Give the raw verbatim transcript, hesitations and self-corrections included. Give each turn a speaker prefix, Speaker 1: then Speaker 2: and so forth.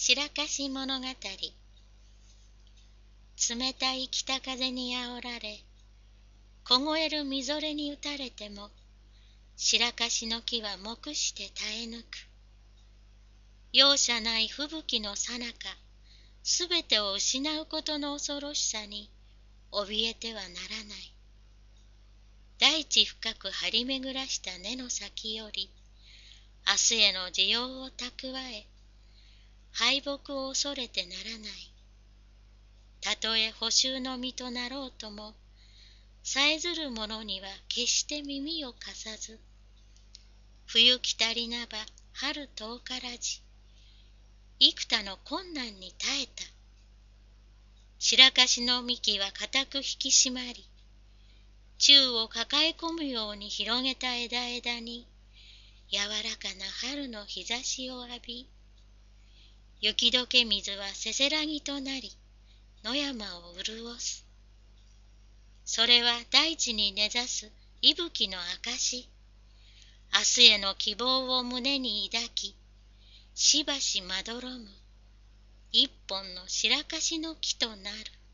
Speaker 1: 白樫物語。冷たい北風にあおられ、凍えるみぞれに打たれても、白樫の木は黙して耐え抜く。容赦ない吹雪のさなか、すべてを失うことの恐ろしさに怯えてはならない。大地深く張り巡らした根の先より、明日への需要を蓄え、敗北を恐れてならない。たとえ捕囚の身となろうとも、さえずる者には決して耳を貸さず、冬来たりなば春遠からじ、幾多の困難に耐えた。白樫の幹は固く引き締まり、宙を抱え込むように広げた枝々に、柔らかな春の日差しを浴び、雪解け水はせせらぎとなり、野山を潤す。それは大地に根ざす息吹の証。明日への希望を胸に抱き、しばしまどろむ一本の白樫の木となる。